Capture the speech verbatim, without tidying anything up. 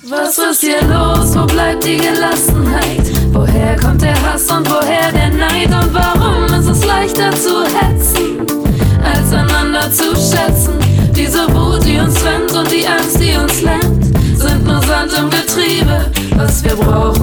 Was ist hier los? Wo bleibt die Gelassenheit? Woher kommt der Hass und woher der Neid? Und warum ist es leichter zu hetzen, als einander zu schätzen? Diese Wut, die uns trennt und die Angst, die uns lähmt, sind nur Sand im Getriebe. Was wir brauchen